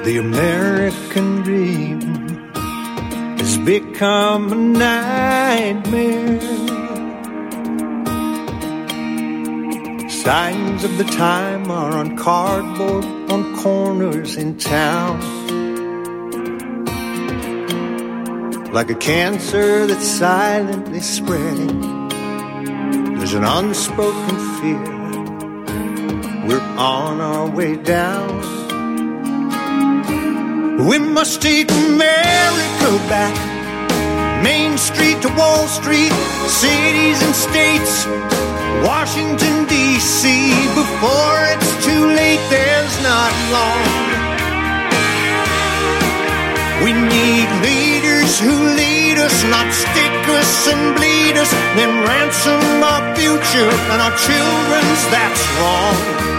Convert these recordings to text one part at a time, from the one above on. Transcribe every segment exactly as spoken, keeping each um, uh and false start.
The American dream has become a nightmare. Signs of the time are on cardboard on corners in town. Like a cancer that's silently spreading, there's an unspoken fear. We're on our way down. We must take America back. Main Street to Wall Street, cities and states, Washington, D C Before it's too late, there's not long. We need leaders who lead us, not stick us and bleed us, then ransom our future and our children's, that's wrong.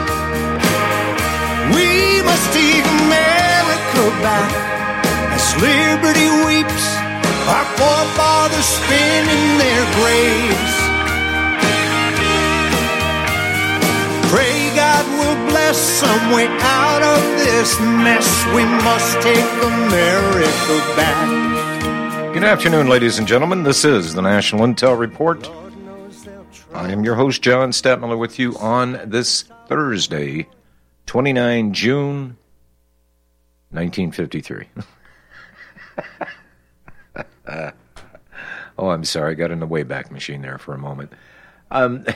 We must take America back as liberty weeps, our forefathers spin in their graves. Pray God will bless some way out of this mess. We must take America back. Good afternoon, ladies and gentlemen. This is the National Intel Report. I am your host, John Stadtmiller, with you on this Thursday, the twenty-ninth of June, nineteen fifty-three. uh, oh, I'm sorry. I got in the Wayback Machine there for a moment. Um...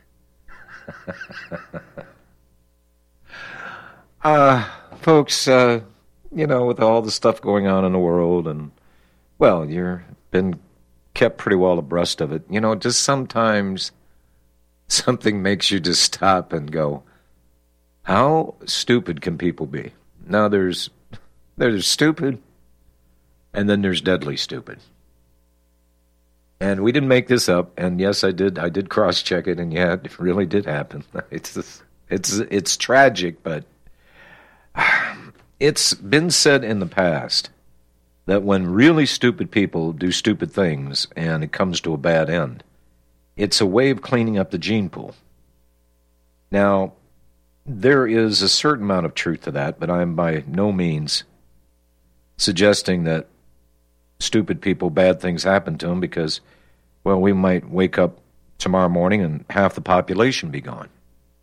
uh, folks, uh, you know, with all the stuff going on in the world, and, well, you've been kept pretty well abreast of it. You know, just sometimes something makes you just stop and go, how stupid can people be? Now, there's, there's stupid, and then there's deadly stupid. And we didn't make this up, and yes, I did. I did cross-check it, and yeah, it really did happen. It's just, it's it's tragic, but it's been said in the past that when really stupid people do stupid things and it comes to a bad end, it's a way of cleaning up the gene pool. Now, there is a certain amount of truth to that, but I'm by no means suggesting that stupid people, bad things happen to them because, well, we might wake up tomorrow morning and half the population be gone.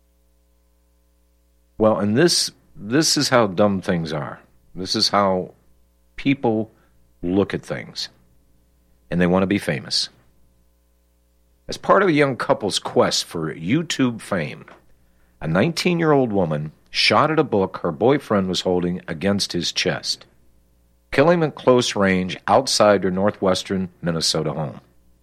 Well, and this this is how dumb things are. This is how people look at things, and they want to be famous. As part of a young couple's quest for YouTube fame, a nineteen-year-old woman shot at a book her boyfriend was holding against his chest, killing him at close range outside her northwestern Minnesota home.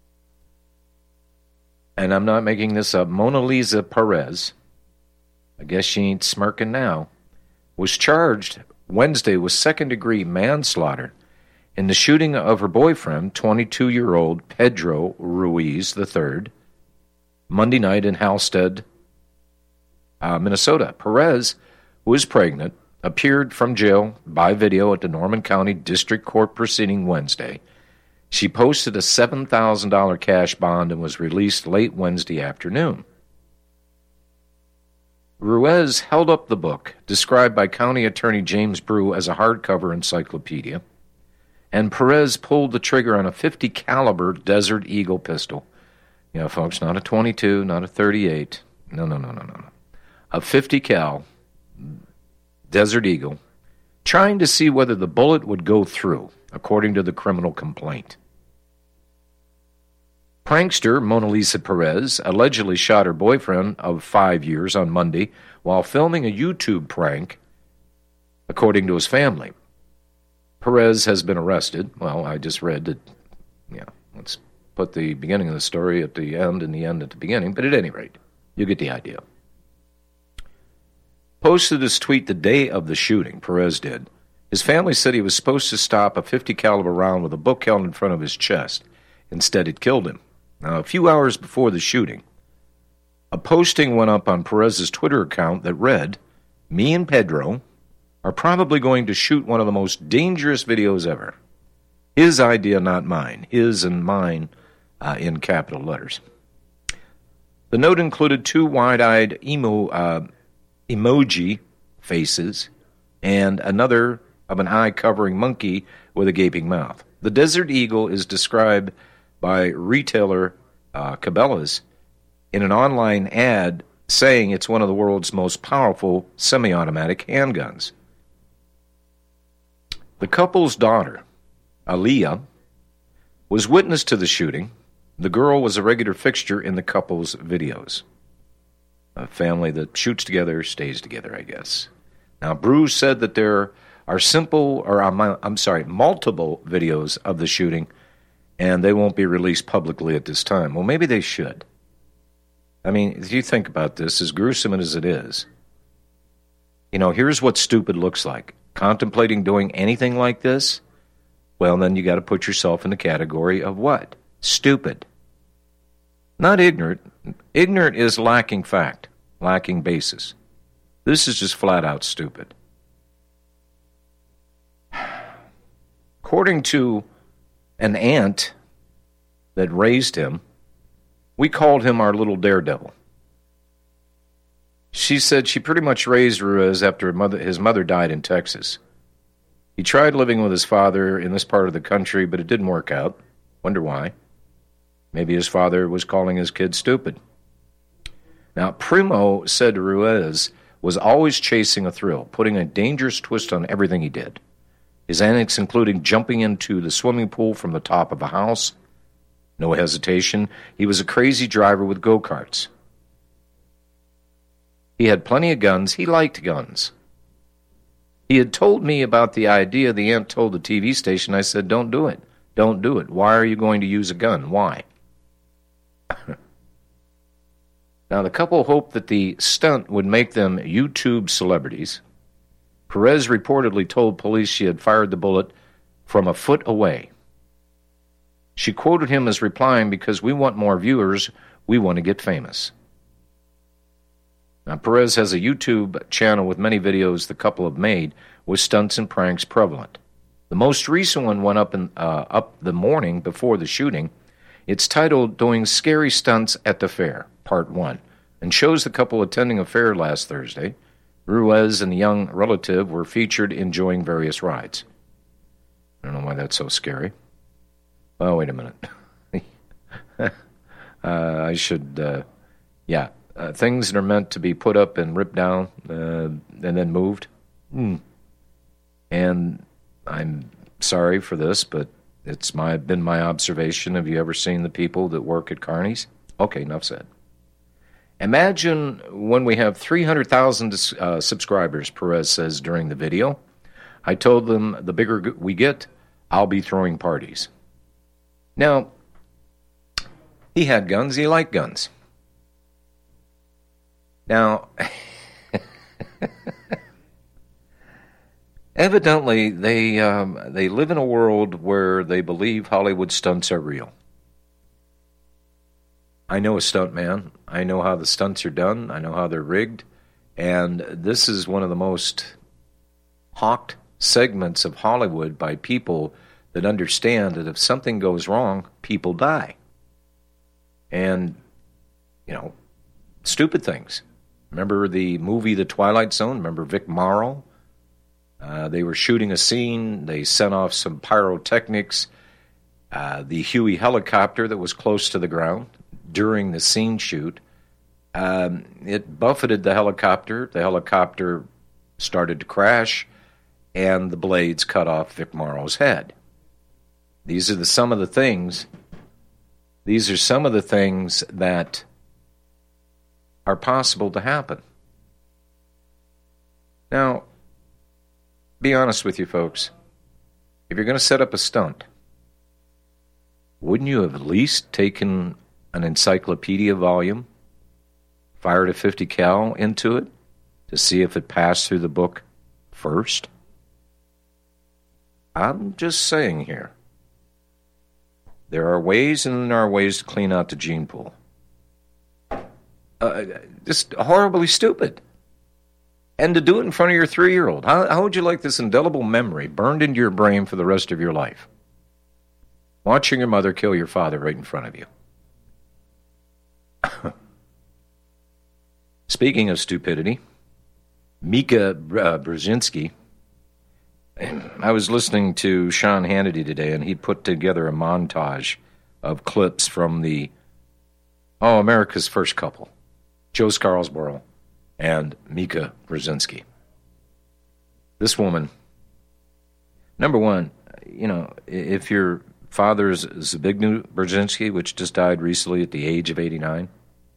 And I'm not making this up. Mona Lisa Perez, I guess she ain't smirking now, was charged Wednesday with second-degree manslaughter in the shooting of her boyfriend, twenty-two-year-old Pedro Ruiz the third, Monday night in Halstead, uh, Minnesota. Perez, who is pregnant, appeared from jail by video at the Norman County District Court proceeding Wednesday. She posted a seven thousand dollars cash bond and was released late Wednesday afternoon. Ruiz held up the book, described by County Attorney James Brew as a hardcover encyclopedia, and Perez pulled the trigger on a fifty caliber Desert Eagle pistol. You know, folks, not a twenty-two, not a thirty-eight. No, no, no, no, no, no. A fifty cal Desert Eagle, trying to see whether the bullet would go through, according to the criminal complaint. Prankster Mona Lisa Perez allegedly shot her boyfriend of five years on Monday while filming a YouTube prank, according to his family. Perez has been arrested. Well, I just read that, yeah, let's put the beginning of the story at the end and the end at the beginning, but at any rate, you get the idea. Posted this tweet the day of the shooting, Perez did. His family said he was supposed to stop a fifty caliber round with a book held in front of his chest. Instead, it killed him. Now, a few hours before the shooting, a posting went up on Perez's Twitter account that read, "Me and Pedro are probably going to shoot one of the most dangerous videos ever. His idea, not mine. His and mine uh, in capital letters." The note included two wide-eyed emo, uh, emoji faces and another of an eye-covering monkey with a gaping mouth. The Desert Eagle is described by retailer uh, Cabela's in an online ad saying it's one of the world's most powerful semi-automatic handguns. The couple's daughter, Aaliyah, was witness to the shooting. The girl was a regular fixture in the couple's videos. A family that shoots together stays together, I guess. Now, Bruce said that there are simple, or I'm, I'm sorry, multiple videos of the shooting, and they won't be released publicly at this time. Well, maybe they should. I mean, if you think about this, as gruesome as it is, you know, here's what stupid looks like. Contemplating doing anything like this, well, then you got to put yourself in the category of what? Stupid. Not ignorant. Ignorant is lacking fact, lacking basis. This is just flat out stupid. According to an aunt that raised him, we called him our little daredevil. She said she pretty much raised Ruiz after mother, his mother died in Texas. He tried living with his father in this part of the country, but it didn't work out. Wonder why. Maybe his father was calling his kid stupid. Now, Primo said Ruiz was always chasing a thrill, putting a dangerous twist on everything he did. His antics including jumping into the swimming pool from the top of a house. No hesitation. He was a crazy driver with go-karts. He had plenty of guns. He liked guns. He had told me about the idea. The aunt told the T V station. I said, don't do it. Don't do it. Why are you going to use a gun? Why? Now, the couple hoped that the stunt would make them YouTube celebrities. Perez reportedly told police she had fired the bullet from a foot away. She quoted him as replying, because we want more viewers, we want to get famous. Now, Perez has a YouTube channel with many videos the couple have made with stunts and pranks prevalent. The most recent one went up, in, uh, up the morning before the shooting. It's titled Doing Scary Stunts at the Fair, Part one, and shows the couple attending a fair last Thursday. Ruiz and the young relative were featured enjoying various rides. I don't know why that's so scary. Oh, wait a minute. uh, I should, uh, yeah, uh, things that are meant to be put up and ripped down uh, and then moved. Mm. And I'm sorry for this, but it's my been my observation. Have you ever seen the people that work at Carney's? Okay, enough said. Imagine when we have three hundred thousand uh, subscribers, Perez says during the video. I told them the bigger we get, I'll be throwing parties. Now, he had guns. He liked guns. Now, evidently, they um, they live in a world where they believe Hollywood stunts are real. I know a stunt man. I know how the stunts are done. I know how they're rigged. And this is one of the most hawked segments of Hollywood by people that understand that if something goes wrong, people die. And, you know, stupid things. Remember the movie The Twilight Zone? Remember Vic Morrow? Uh, they were shooting a scene. They sent off some pyrotechnics. Uh, the Huey helicopter that was close to the ground during the scene shoot, um, it buffeted the helicopter. The helicopter started to crash, and the blades cut off Vic Morrow's head. These are the some of the things. These are some of the things that are possible to happen. Now, be honest with you folks. If you're going to set up a stunt, wouldn't you have at least taken an encyclopedia volume, fired a fifty cal into it to see if it passed through the book first? I'm just saying here. There are ways and there are ways to clean out the gene pool. Uh, just horribly stupid. And to do it in front of your three-year-old. How, how would you like this indelible memory burned into your brain for the rest of your life? Watching your mother kill your father right in front of you. Speaking of stupidity, Mika uh, Brzezinski I was listening to Sean Hannity today, and he put together a montage of clips from the, oh, America's First Couple, Joe Scarborough and Mika Brzezinski. This woman, number one, you know, if your father's Zbigniew Brzezinski, which just died recently at the age of eighty-nine,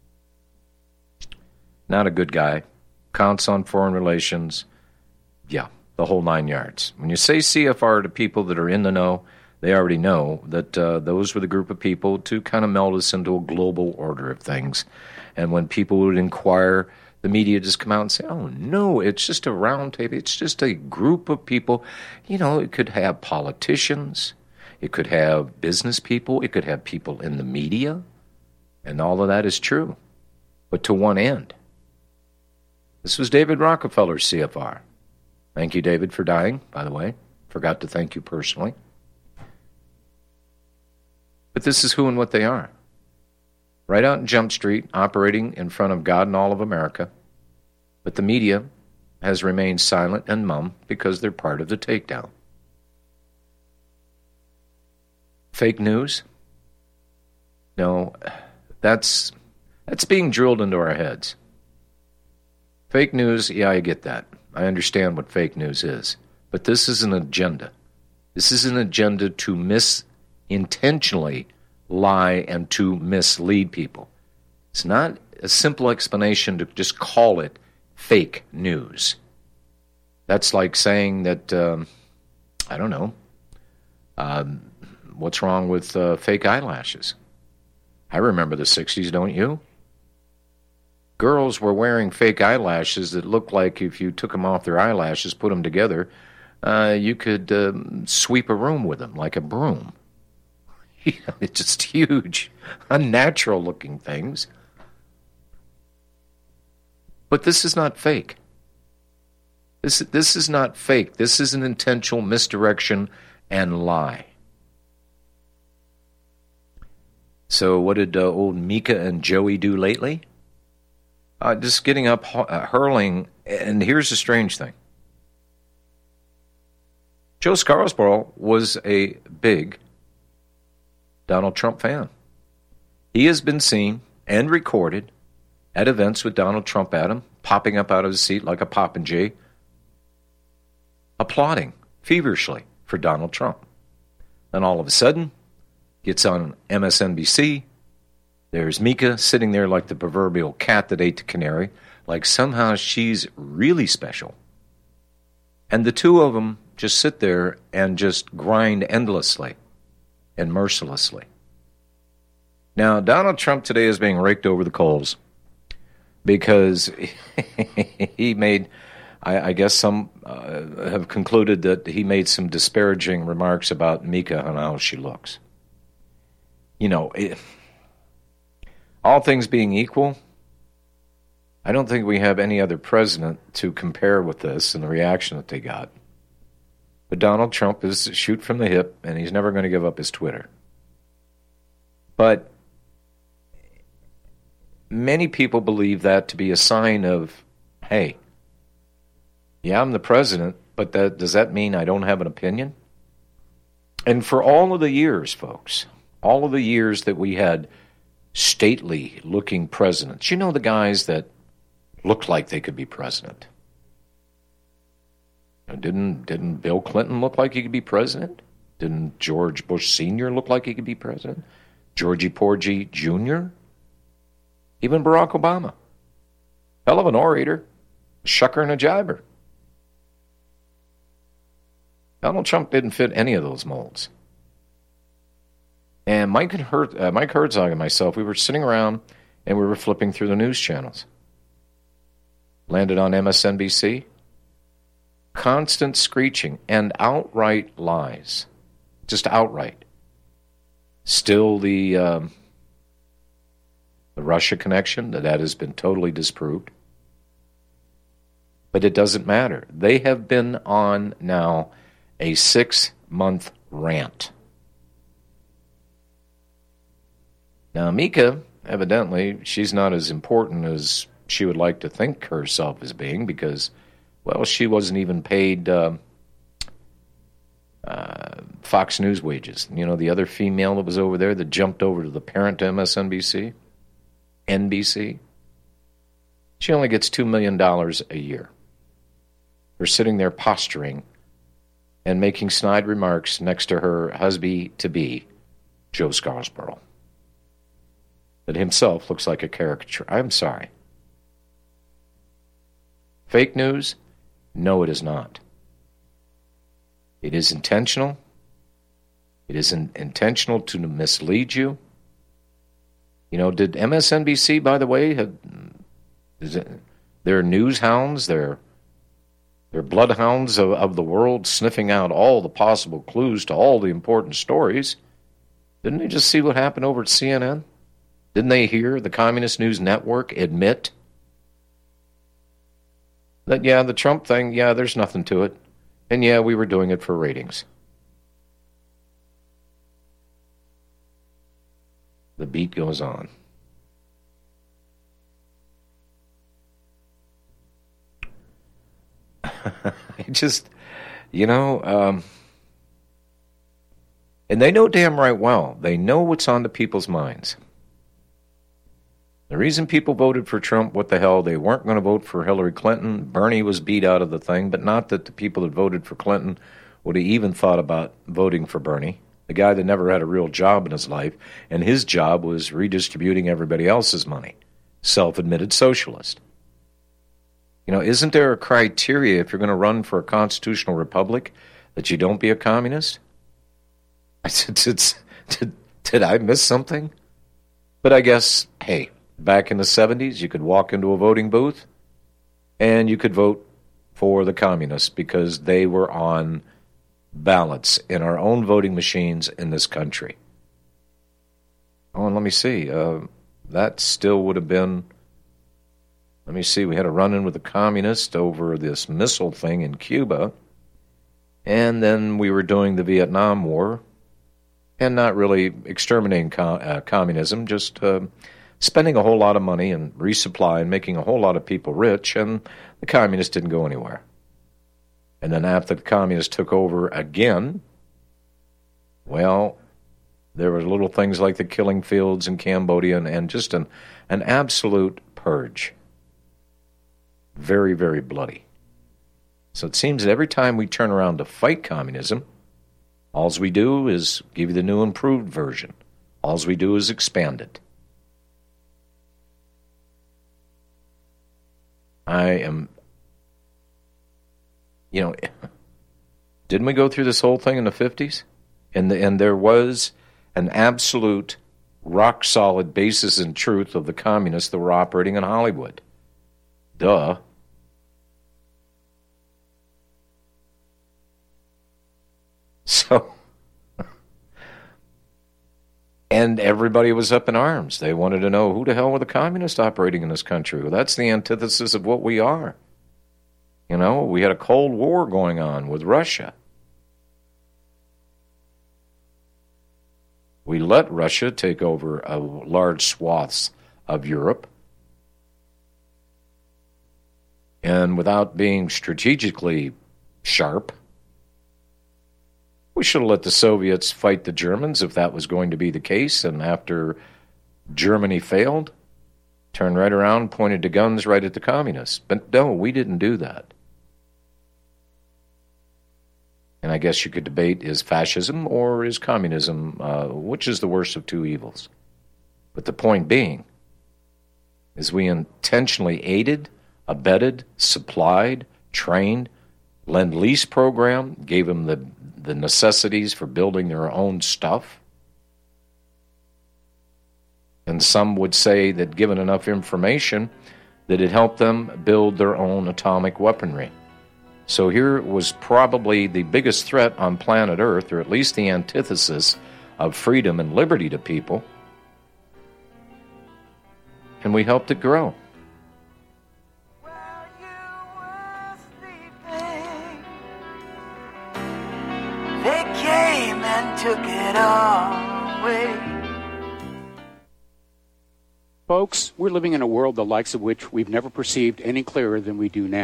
not a good guy, counts on foreign relations, yeah, the whole nine yards. When you say C F R to people that are in the know, they already know that uh, those were the group of people to kind of meld us into a global order of things. And when people would inquire, the media just come out and say, oh, no, it's just a round table. It's just a group of people. You know, it could have politicians. It could have business people. It could have people in the media. And all of that is true. But to one end. This was David Rockefeller's C F R. Thank you, David, for dying, by the way. Forgot to thank you personally. But this is who and what they are. Right out in Jump Street, operating in front of God and all of America. But the media has remained silent and mum because they're part of the takedown. Fake news? No, that's that's being drilled into our heads. Fake news, yeah, I get that. I understand what fake news is. But this is an agenda. This is an agenda to mis intentionally lie and to mislead people. It's not a simple explanation to just call it fake news. That's like saying that, um, I don't know, um, what's wrong with uh, fake eyelashes? I remember the sixties, don't you? Girls were wearing fake eyelashes that looked like if you took them off their eyelashes, put them together, uh, you could um, sweep a room with them like a broom. It's just huge, unnatural-looking things. But this is not fake. This, this is not fake. This is an intentional misdirection and lie. So what did uh, old Mika and Joey do lately? Uh, just getting up, uh, hurling, and here's the strange thing. Joe Scarborough was a big Donald Trump fan. He has been seen and recorded at events with Donald Trump at him, popping up out of his seat like a popinjay, applauding feverishly for Donald Trump. Then all of a sudden, gets on M S N B C. There's Mika sitting there like the proverbial cat that ate the canary, like somehow she's really special. And the two of them just sit there and just grind endlessly and mercilessly. Now, Donald Trump today is being raked over the coals because he made, I, I guess some uh, have concluded that he made some disparaging remarks about Mika and how she looks. You know, it, all things being equal, I don't think we have any other president to compare with this and the reaction that they got. But Donald Trump is shoot from the hip, and he's never going to give up his Twitter. But many people believe that to be a sign of, hey, yeah, I'm the president, but that, does that mean I don't have an opinion? And for all of the years, folks, all of the years that we had stately-looking presidents, you know, the guys that looked like they could be president. Didn't didn't Bill Clinton look like he could be president? Didn't George Bush Senior look like he could be president? Georgie Porgy Junior? Even Barack Obama. Hell of an orator. A shucker and a jiber. Donald Trump didn't fit any of those molds. And Mike, Her- uh, Mike Herzog and myself, we were sitting around and we were flipping through the news channels. Landed on M S N B C. Constant screeching and outright lies. Just outright. Still the um, the Russia connection, that that has been totally disproved. But it doesn't matter. They have been on now a six-month rant. Now, Mika, evidently, she's not as important as she would like to think herself as being because, well, she wasn't even paid uh, uh, Fox News wages. You know, the other female that was over there that jumped over to the parent M S N B C, N B C. She only gets two million dollars a year for sitting there posturing and making snide remarks next to her husband-to-be, Joe Scarborough, that himself looks like a caricature. I'm sorry. Fake news? No, it is not. It is intentional. It is in, intentional to mislead you. You know, did M S N B C, by the way, have, is it, their news hounds, their, their bloodhounds of, of the world sniffing out all the possible clues to all the important stories, didn't they just see what happened over at C N N? Didn't they hear the Communist News Network admit that, yeah, the Trump thing, yeah, there's nothing to it. And yeah, we were doing it for ratings. The beat goes on. I just, you know, um, and they know damn right well. They know what's on the people's minds. The reason people voted for Trump, what the hell, they weren't going to vote for Hillary Clinton. Bernie was beat out of the thing, but not that the people that voted for Clinton would have even thought about voting for Bernie, the guy that never had a real job in his life, and his job was redistributing everybody else's money. Self-admitted socialist. You know, isn't there a criteria if you're going to run for a constitutional republic that you don't be a communist? I said, did, did, did I miss something? But I guess, hey, back in the seventies, you could walk into a voting booth and you could vote for the communists because they were on ballots in our own voting machines in this country. Oh, and let me see. Uh, that still would have been, let me see, we had a run-in with the communists over this missile thing in Cuba, and then we were doing the Vietnam War, and not really exterminating com- uh, communism, just uh, spending a whole lot of money and resupply and making a whole lot of people rich, and the communists didn't go anywhere. And then after the communists took over again, well, there were little things like the killing fields in Cambodia and, and just an, an absolute purge. Very, very bloody. So it seems that every time we turn around to fight communism, all we do is give you the new improved version. All we do is expand it. I am, you know, didn't we go through this whole thing in the fifties? And, the, and there was an absolute rock-solid basis in truth of the communists that were operating in Hollywood. Duh. So, and everybody was up in arms. They wanted to know, who the hell were the communists operating in this country? Well, that's the antithesis of what we are. You know, we had a Cold War going on with Russia. We let Russia take over a large swaths of Europe. And without being strategically sharp, we should have let the Soviets fight the Germans if that was going to be the case. And after Germany failed, turned right around, pointed the guns right at the communists. But no, we didn't do that. And I guess you could debate, is fascism or is communism, uh, which is the worst of two evils? But the point being is we intentionally aided, abetted, supplied, trained, Lend-Lease program, gave them the, the necessities for building their own stuff. And some would say that given enough information, that it helped them build their own atomic weaponry. So here was probably the biggest threat on planet Earth, or at least the antithesis of freedom and liberty to people. And we helped it grow. They came and took it all away. Folks, we're living in a world the likes of which we've never perceived any clearer than we do now.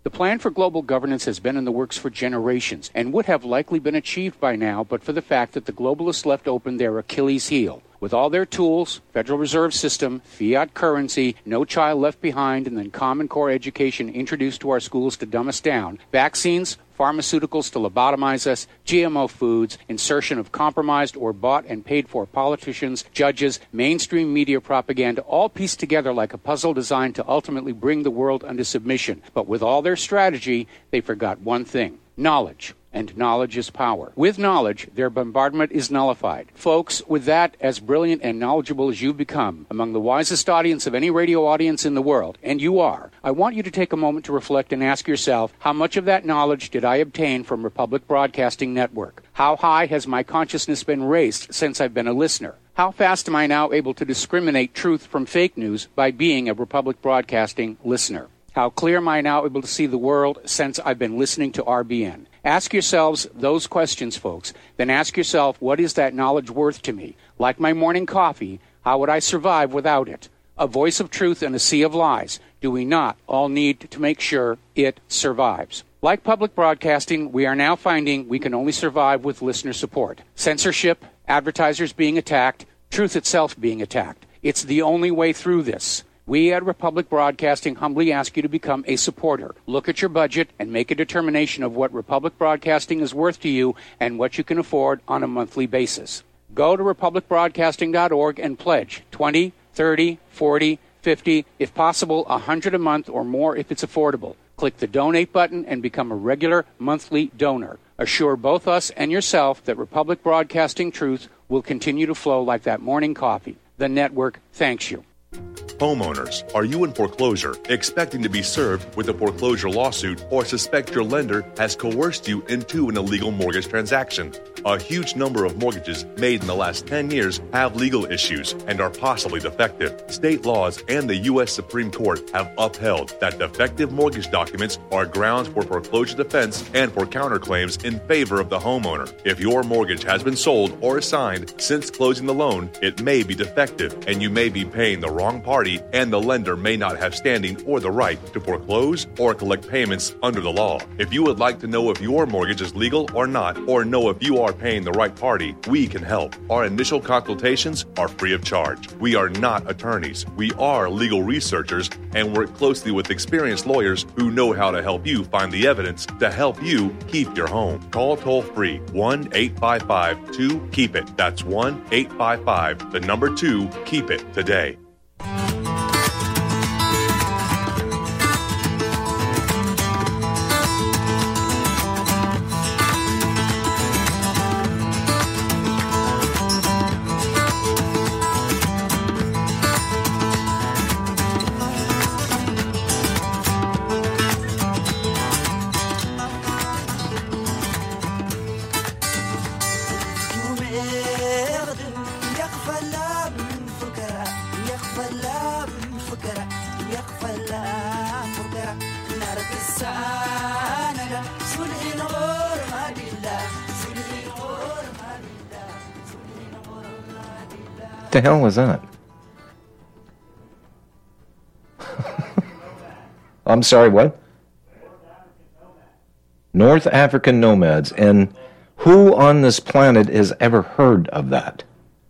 The plan for global governance has been in the works for generations and would have likely been achieved by now but for the fact that the globalists left open their Achilles heel. With all their tools, Federal Reserve System, fiat currency, no child left behind, and then Common Core education introduced to our schools to dumb us down, vaccines, pharmaceuticals to lobotomize us, G M O foods, insertion of compromised or bought and paid for politicians, judges, mainstream media propaganda, all pieced together like a puzzle designed to ultimately bring the world under submission. But with all their strategy, they forgot one thing: knowledge. And knowledge is power. With knowledge, their bombardment is nullified. Folks, with that, as brilliant and knowledgeable as you've become, among the wisest audience of any radio audience in the world, and you are, I want you to take a moment to reflect and ask yourself, how much of that knowledge did I obtain from Republic Broadcasting Network? How high has my consciousness been raised since I've been a listener? How fast am I now able to discriminate truth from fake news by being a Republic Broadcasting listener? How clear am I now able to see the world since I've been listening to R B N? Ask yourselves those questions, folks. Then ask yourself, what is that knowledge worth to me? Like my morning coffee, how would I survive without it? A voice of truth in a sea of lies. Do we not all need to make sure it survives? Like public broadcasting, we are now finding we can only survive with listener support. Censorship, advertisers being attacked, truth itself being attacked. It's the only way through this. We at Republic Broadcasting humbly ask you to become a supporter. Look at your budget and make a determination of what Republic Broadcasting is worth to you and what you can afford on a monthly basis. Go to republic broadcasting dot org and pledge twenty, thirty, forty, fifty, if possible one hundred a month or more if it's affordable. Click the donate button and become a regular monthly donor. Assure both us and yourself that Republic Broadcasting truth will continue to flow like that morning coffee. The network thanks you. Homeowners, are you in foreclosure, expecting to be served with a foreclosure lawsuit, or suspect your lender has coerced you into an illegal mortgage transaction? A huge number of mortgages made in the last ten years have legal issues and are possibly defective. State laws and the U S Supreme Court have upheld that defective mortgage documents are grounds for foreclosure defense and for counterclaims in favor of the homeowner. If your mortgage has been sold or assigned since closing the loan, it may be defective and you may be paying the wrong party, and the lender may not have standing or the right to foreclose or collect payments under the law. If you would like to know if your mortgage is legal or not, or know if you are paying the right party, we can help. Our initial consultations are free of charge. We are not attorneys. We are legal researchers and work closely with experienced lawyers who know how to help you find the evidence to help you keep your home. Call toll-free one eight five five two keep it. That's one eight five five, the number two, keep it today. What the hell was that? I'm sorry, what? North African nomads. And who on this planet has ever heard of that?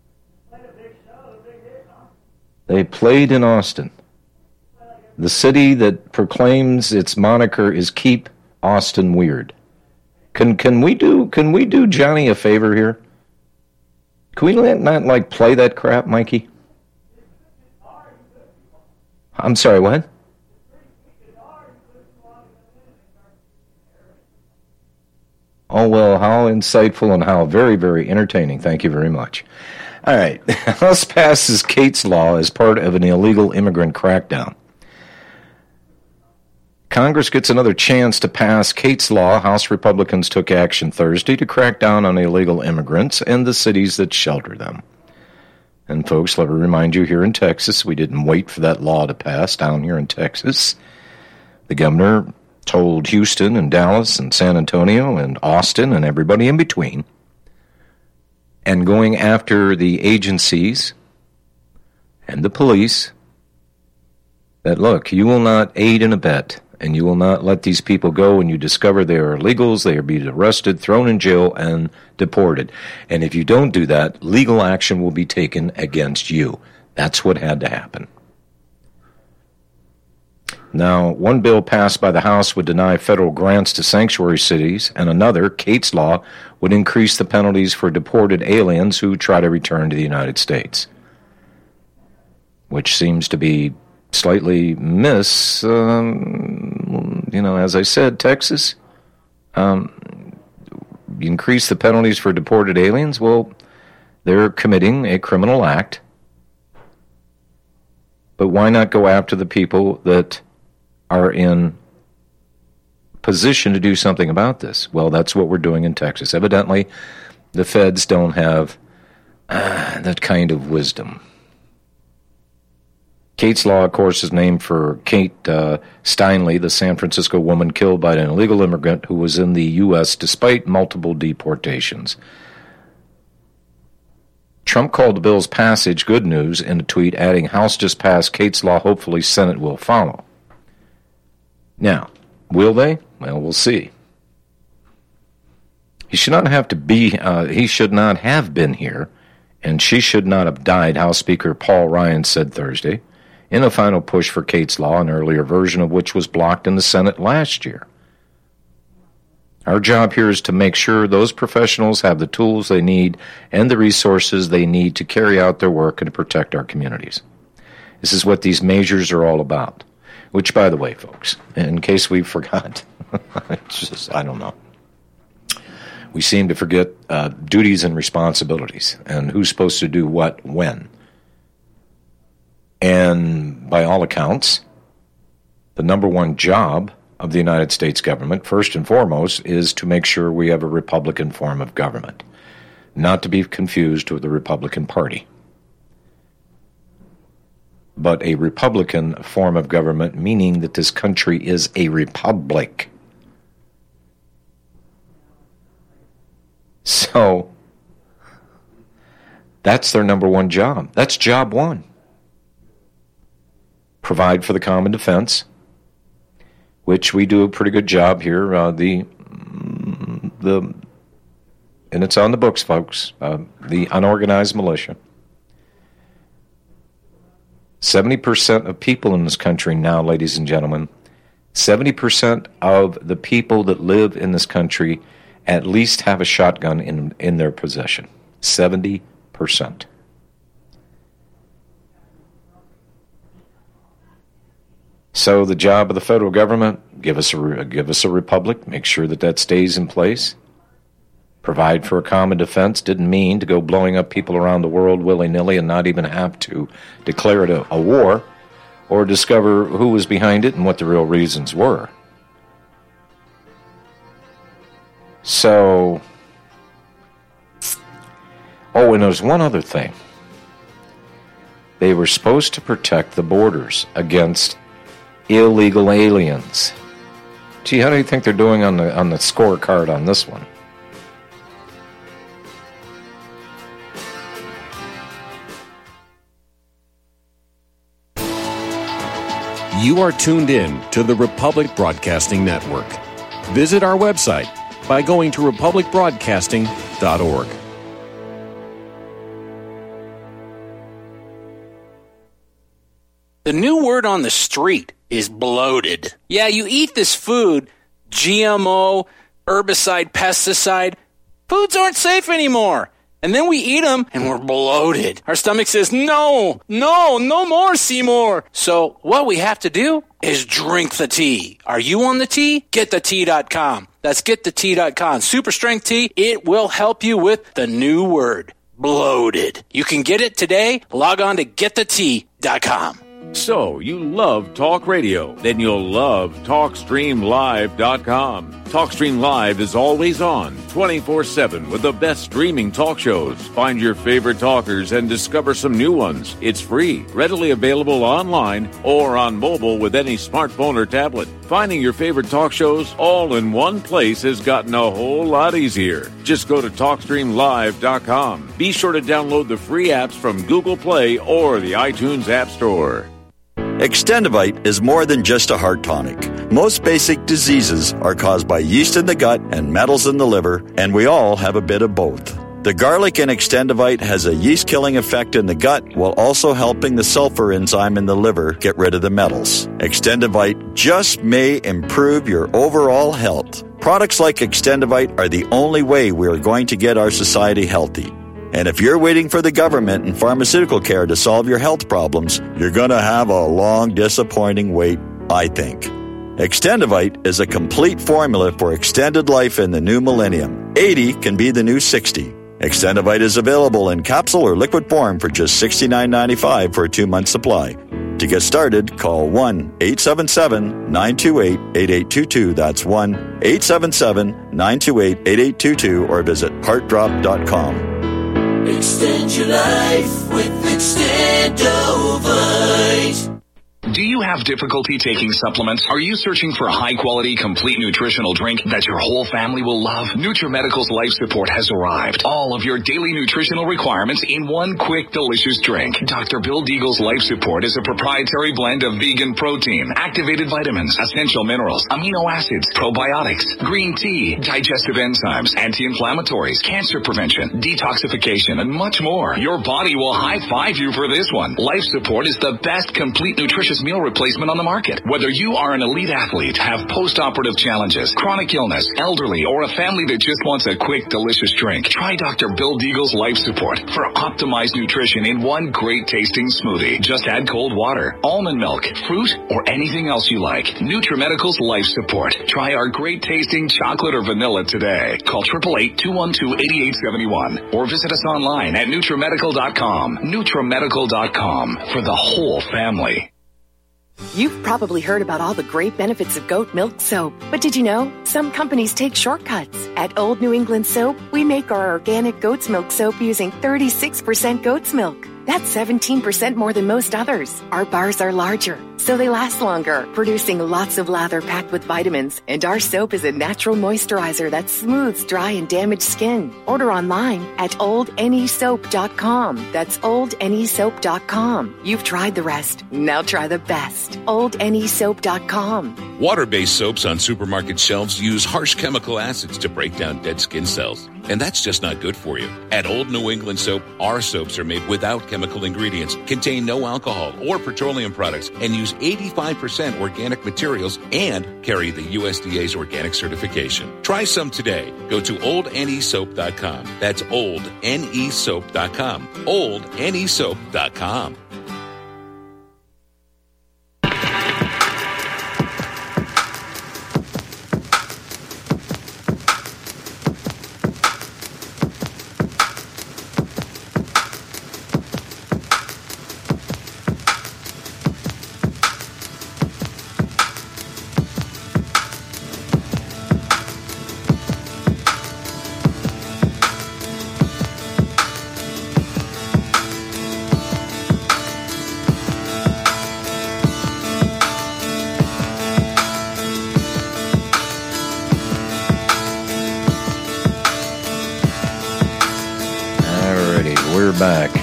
They played in Austin. The city that proclaims its moniker is Keep Austin Weird. Can can we do can we do Johnny a favor here? Can we not, like, play that crap, Mikey? I'm sorry, what? Oh, well, how insightful and how very, very entertaining. Thank you very much. All right. House passes Kate's Law as part of an illegal immigrant crackdown. Congress gets another chance to pass Kate's Law. House Republicans took action Thursday to crack down on illegal immigrants and the cities that shelter them. And folks, let me remind you, here in Texas, we didn't wait for that law to pass down here in Texas. The governor told Houston and Dallas and San Antonio and Austin and everybody in between, and going after the agencies and the police, that, look, you will not aid and abet and you will not let these people go when you discover they are illegals. They are be arrested, thrown in jail, and deported. And if you don't do that, legal action will be taken against you. That's what had to happen. Now, one bill passed by the House would deny federal grants to sanctuary cities, and another, Kate's Law, would increase the penalties for deported aliens who try to return to the United States, which seems to be slightly miss, um, you know, as I said, Texas. Um, increase the penalties for deported aliens? Well, they're committing a criminal act. But why not go after the people that are in position to do something about this? Well, that's what we're doing in Texas. Evidently, the feds don't have uh, that kind of wisdom. Kate's Law, of course, is named for Kate uh, Steinle, the San Francisco woman killed by an illegal immigrant who was in the U S despite multiple deportations. Trump called the bill's passage good news in a tweet, adding, House just passed Kate's Law, hopefully Senate will follow. Now, will they? Well, we'll see. He should not have to be, uh, he should not have been here, and she should not have died, House Speaker Paul Ryan said Thursday, in a final push for Kate's Law, an earlier version of which was blocked in the Senate last year. Our job here is to make sure those professionals have the tools they need and the resources they need to carry out their work and to protect our communities. This is what these measures are all about. Which, by the way, folks, in case we forgot, it's just, I don't know. We seem to forget uh, duties and responsibilities and who's supposed to do what when. And by all accounts, the number one job of the United States government, first and foremost, is to make sure we have a Republican form of government, not to be confused with the Republican Party. But a Republican form of government, meaning that this country is a republic. So, that's their number one job. That's job one. Provide for the common defense, which we do a pretty good job here. Uh, the, the, and it's on the books, folks, uh, the unorganized militia. seventy percent of people in this country now, ladies and gentlemen, seventy percent of the people that live in this country at least have a shotgun in, in their possession. seventy percent. So the job of the federal government, give us a, give us a republic, make sure that that stays in place. Provide for a common defense didn't mean to go blowing up people around the world willy-nilly and not even have to declare it a, a war or discover who was behind it and what the real reasons were. So, oh, and there's one other thing. They were supposed to protect the borders against illegal aliens. Gee, how do you think they're doing on the on the scorecard on this one? You are tuned in to the Republic Broadcasting Network. Visit our website by going to republic broadcasting dot org. The new word on the street is bloated. Yeah, you eat this food, G M O, herbicide, pesticide. Foods aren't safe anymore. And then we eat them and we're bloated. Our stomach says, no, no, no more, Seymour. So what we have to do is drink the tea. Are you on the tea? get the tea dot com. That's get the tea dot com. Super strength tea. It will help you with the new word, bloated. You can get it today. Log on to get the tea dot com. So, you love talk radio? Then you'll love talk stream live dot com. TalkStream Live is always on, twenty-four seven, with the best streaming talk shows. Find your favorite talkers and discover some new ones. It's free, readily available online or on mobile with any smartphone or tablet. Finding your favorite talk shows all in one place has gotten a whole lot easier. Just go to talk stream live dot com. Be sure to download the free apps from Google Play or the iTunes App Store. Extendivite is more than just a heart tonic. Most basic diseases are caused by yeast in the gut and metals in the liver, and we all have a bit of both. The garlic in Extendivite has a yeast-killing effect in the gut while also helping the sulfur enzyme in the liver get rid of the metals. Extendivite just may improve your overall health. Products like Extendivite are the only way we are going to get our society healthy. And if you're waiting for the government and pharmaceutical care to solve your health problems, you're going to have a long, disappointing wait, I think. Extendivite is a complete formula for extended life in the new millennium. eighty can be the new sixty. Extendivite is available in capsule or liquid form for just sixty-nine ninety-five for a two-month supply. To get started, call one eight seven seven, nine two eight, eight eight two two. That's one eight seven seven, nine two eight, eight eight two two or visit heart drop dot com. Extend your life with Extendovite. Do you have difficulty taking supplements? Are you searching for a high-quality, complete nutritional drink that your whole family will love? NutriMedical's Life Support has arrived. All of your daily nutritional requirements in one quick, delicious drink. Doctor Bill Deagle's Life Support is a proprietary blend of vegan protein, activated vitamins, essential minerals, amino acids, probiotics, green tea, digestive enzymes, anti-inflammatories, cancer prevention, detoxification, and much more. Your body will high-five you for this one. Life Support is the best complete nutritious meal replacement on the market. Whether you are an elite athlete, have post-operative challenges, chronic illness, elderly, or a family that just wants a quick, delicious drink, try Doctor Bill Deagle's Life Support for optimized nutrition in one great-tasting smoothie. Just add cold water, almond milk, fruit, or anything else you like. NutriMedical's Life Support. Try our great-tasting chocolate or vanilla today. Call eight eight eight, two one two, eight eight seven one or visit us online at NutriMedical dot com. NutriMedical dot com for the whole family. You've probably heard about all the great benefits of goat milk soap, but did you know some companies take shortcuts? At Old New England Soap, we make our organic goat's milk soap using thirty-six percent goat's milk. That's seventeen percent more than most others. Our bars are larger, so they last longer, producing lots of lather packed with vitamins. And our soap is a natural moisturizer that smooths dry and damaged skin. Order online at old n e soap dot com. That's old n e soap dot com. You've tried the rest. Now try the best. old n e soap dot com. Water-based soaps on supermarket shelves use harsh chemical acids to break down dead skin cells. And that's just not good for you. At Old New England Soap, our soaps are made without chemical ingredients, contain no alcohol or petroleum products, and use eighty-five percent organic materials and carry the U S D A's organic certification. Try some today. Go to old n e soap dot com. That's old n e soap dot com. old n e soap dot com. Back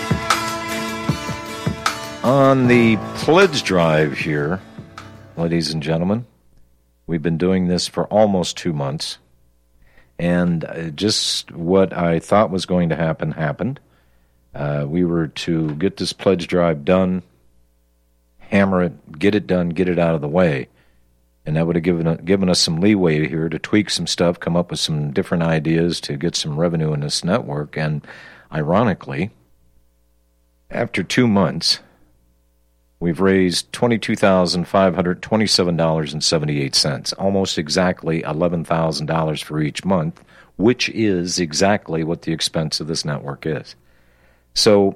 on the pledge drive here, ladies and gentlemen. We've been doing this for almost two months, and just what I thought was going to happen happened. Uh, we were to get this pledge drive done, hammer it, get it done, get it out of the way, and that would have given given us some leeway here to tweak some stuff, come up with some different ideas to get some revenue in this network. And ironically, after two months, we've raised twenty-two thousand five hundred twenty-seven dollars and seventy-eight cents, almost exactly eleven thousand dollars for each month, which is exactly what the expense of this network is. So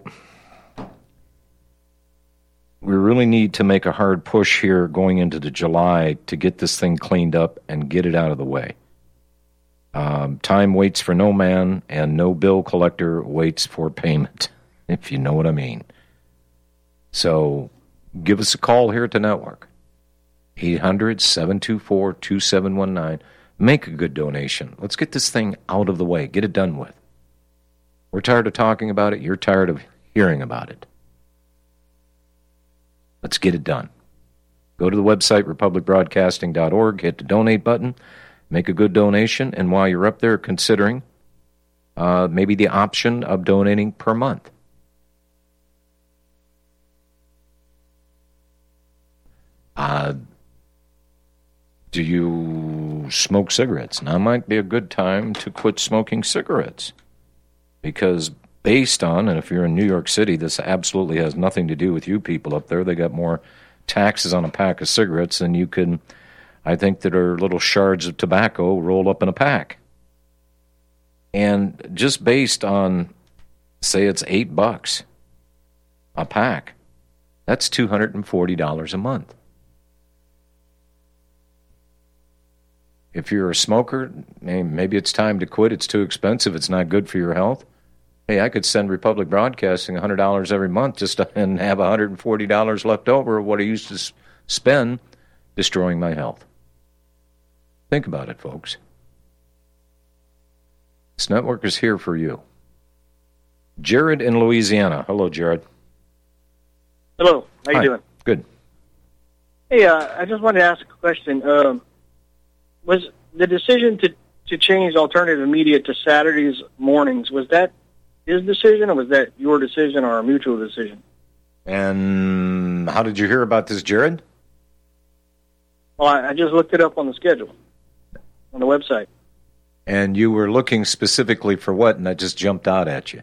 we really need to make a hard push here going into the July to get this thing cleaned up and get it out of the way. Um, time waits for no man, and no bill collector waits for payment, if you know what I mean. So give us a call here at the network, eight hundred, seven two four, two seven one nine. Make a good donation. Let's get this thing out of the way. Get it done with. We're tired of talking about it. You're tired of hearing about it. Let's get it done. Go to the website, republic broadcasting dot org, hit the donate button, make a good donation, and while you're up there considering uh, maybe the option of donating per month. Uh, do you smoke cigarettes? Now might be a good time to quit smoking cigarettes. Because based on, and if you're in New York City, this absolutely has nothing to do with you people up there. They got more taxes on a pack of cigarettes than you can, I think, that are little shards of tobacco rolled up in a pack. And just based on, say it's eight bucks a pack, that's two hundred forty dollars a month. If you're a smoker, maybe it's time to quit. It's too expensive. It's not good for your health. Hey, I could send Republic Broadcasting one hundred dollars every month just to, and have one hundred forty dollars left over of what I used to spend destroying my health. Think about it, folks. This network is here for you. Jared in Louisiana. Hello, Jared. Hello. How you Hi. doing? Good. Hey, uh, I just wanted to ask a question. Um, was the decision to, to change alternative media to Saturdays mornings, was that his decision, or was that your decision, or a mutual decision? And how did you hear about this, Jared? Well, I, I just looked it up on the schedule, on the website. And you were looking specifically for what, and that just jumped out at you?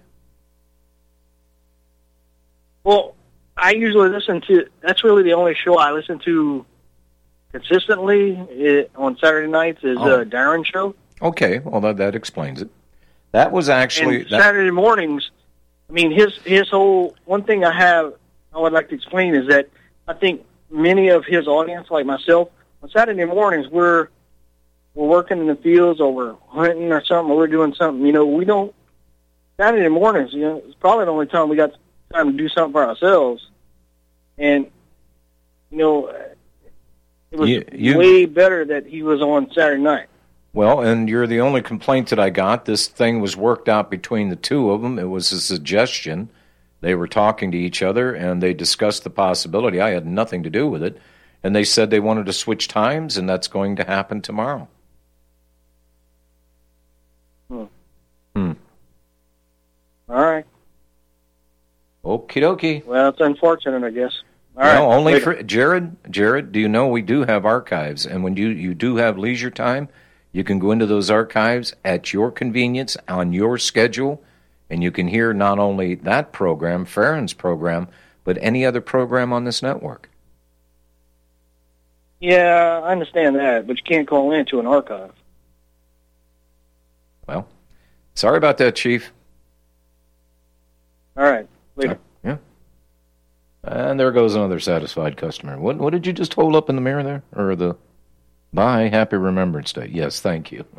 Well, I usually listen to, that's really the only show I listen to consistently it, on Saturday nights is Oh. uh, Darren's show. Okay, well, that, that explains it. That was actually... And that, Saturday mornings, I mean, his his whole, one thing I have, I would like to explain is that I think many of his audience, like myself, on Saturday mornings, we're we're working in the fields, or we're hunting or something, or we're doing something. You know, we don't, Saturday mornings, you know, it's probably the only time we got time to do something for ourselves. And, you know, it was You- you- way better that he was on Saturday night. Well, and you're the only complaint that I got. This thing was worked out between the two of them. It was a suggestion. They were talking to each other, and they discussed the possibility. I had nothing to do with it. And they said they wanted to switch times, and that's going to happen tomorrow. Hmm. Hmm. All right. Okie dokie. Well, it's unfortunate, I guess. All no, right. only Later. for Jared. Jared, do you know we do have archives, and when you you do have leisure time, you can go into those archives at your convenience on your schedule, and you can hear not only that program, Farron's program, but any other program on this network. Yeah, I understand that, but you can't call into an archive. Well, sorry about that, Chief. All right. Later. Yeah. And there goes another satisfied customer. What what did you just hold up in the mirror there? Or the bye, happy Remembrance Day. Yes, thank you.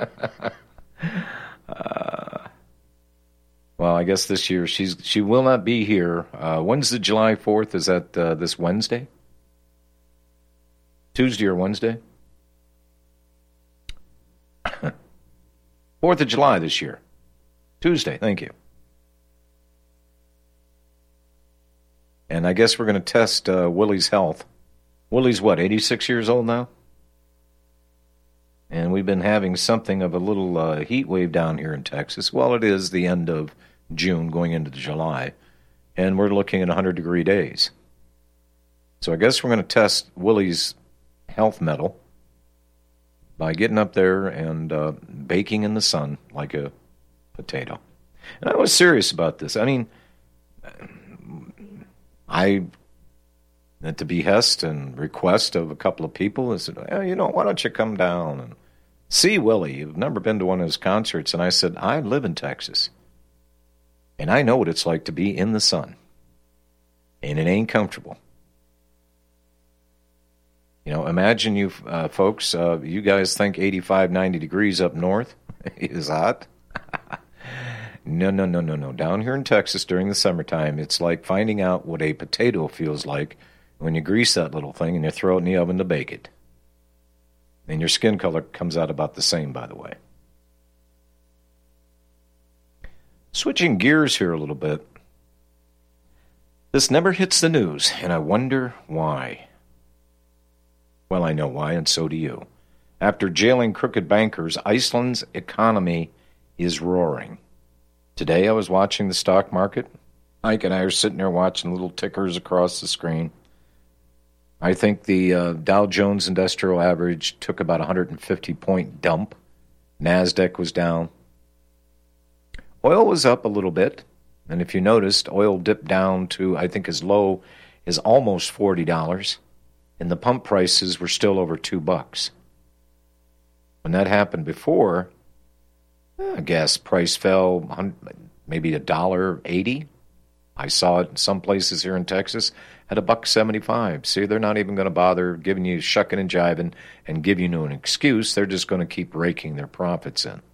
uh, well, I guess this year she's she will not be here. Uh, when's the July fourth? Is that uh, this Wednesday? Tuesday or Wednesday? fourth of July this year. Tuesday, thank you. And I guess we're going to test uh, Willie's health. Willie's what, eighty-six years old now? And we've been having something of a little uh, heat wave down here in Texas. Well, it is the end of June going into July. And we're looking at one hundred degree days. So I guess we're going to test Willie's health mettle by getting up there and uh, baking in the sun like a potato. And I was serious about this. I mean, I, at the behest and request of a couple of people, I said, oh, you know, why don't you come down and see Willie? You've never been to one of his concerts. And I said, I live in Texas, and I know what it's like to be in the sun, and it ain't comfortable. You know, imagine you uh, folks, uh, you guys think eighty-five, ninety degrees up north is hot. No, no, no, no, no. Down here in Texas during the summertime, it's like finding out what a potato feels like when you grease that little thing and you throw it in the oven to bake it. And your skin color comes out about the same, by the way. Switching gears here a little bit. This never hits the news, and I wonder why. Well, I know why, and so do you. After jailing crooked bankers, Iceland's economy is roaring. Today I was watching the stock market. Mike and I are sitting there watching little tickers across the screen. I think the uh, Dow Jones Industrial Average took about a one hundred fifty point dump. NASDAQ was down. Oil was up a little bit. And if you noticed, oil dipped down to, I think, as low as almost forty dollars. And the pump prices were still over two bucks. When that happened before, I guess price fell maybe a dollar eighty. I saw it in some places here in Texas at a buck seventy-five. See, they're not even going to bother giving you shucking and jiving and give you an excuse. They're just going to keep raking their profits in.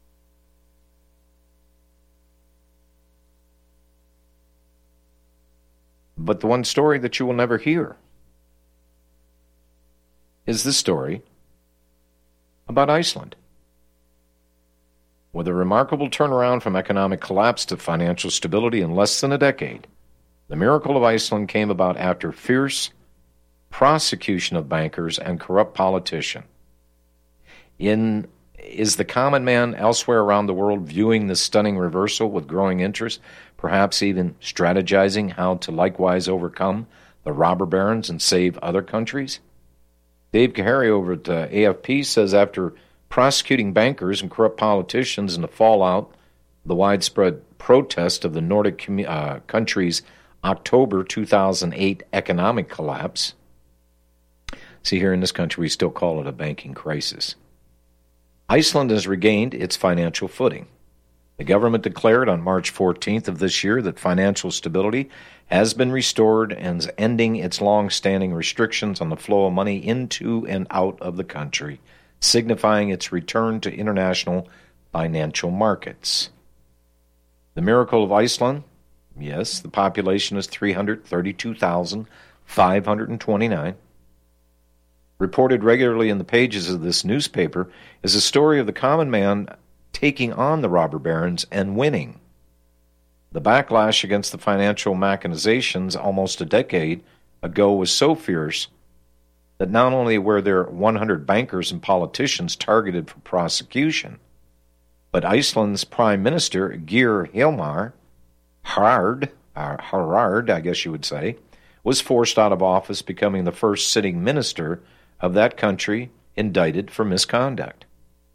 But the one story that you will never hear is the story about Iceland. With a remarkable turnaround from economic collapse to financial stability in less than a decade, the miracle of Iceland came about after fierce prosecution of bankers and corrupt politicians. In Is the common man elsewhere around the world viewing this stunning reversal with growing interest, perhaps even strategizing how to likewise overcome the robber barons and save other countries? Dave Kahary over at uh, A F P says after prosecuting bankers and corrupt politicians in the fallout, the widespread protest of the Nordic commu- uh, countries' October two thousand eight economic collapse. See, here in this country, we still call it a banking crisis. Iceland has regained its financial footing. The government declared on March fourteenth of this year that financial stability has been restored and is ending its long-standing restrictions on the flow of money into and out of the country, signifying its return to international financial markets. The miracle of Iceland, yes, the population is three hundred thirty-two thousand five hundred twenty-nine. Reported regularly in the pages of this newspaper is a story of the common man taking on the robber barons and winning. The backlash against the financial machinations almost a decade ago was so fierce that not only were there one hundred bankers and politicians targeted for prosecution, but Iceland's Prime Minister, Geir Hilmar Harald, uh, Harald, I guess you would say, was forced out of office, becoming the first sitting minister of that country indicted for misconduct.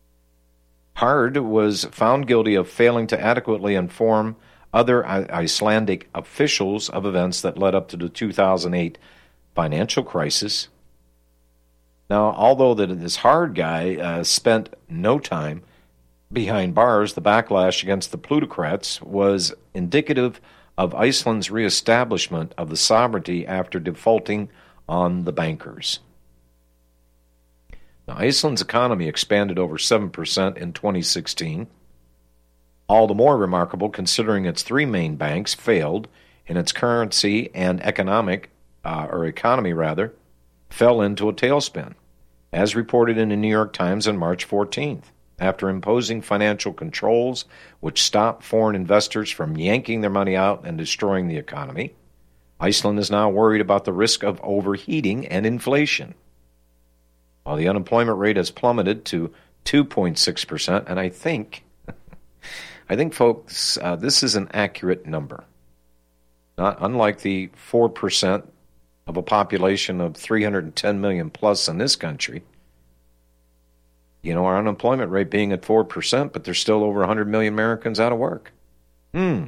Harald was found guilty of failing to adequately inform other Icelandic officials of events that led up to the two thousand eight financial crisis. Now, although that this Harald guy uh, spent no time behind bars, the backlash against the plutocrats was indicative of Iceland's reestablishment of the sovereignty after defaulting on the bankers. Now, Iceland's economy expanded over seven percent in twenty sixteen. All the more remarkable considering its three main banks failed and its currency and economic, uh, or economy rather, fell into a tailspin, as reported in the New York Times on March fourteenth. After imposing financial controls which stopped foreign investors from yanking their money out and destroying the economy, Iceland is now worried about the risk of overheating and inflation. While the unemployment rate has plummeted to two point six percent, and I think, I think, folks, uh, this is an accurate number. Not unlike the four percent of a population of three hundred ten million plus in this country. You know, our unemployment rate being at four percent, but there's still over one hundred million Americans out of work. Hmm.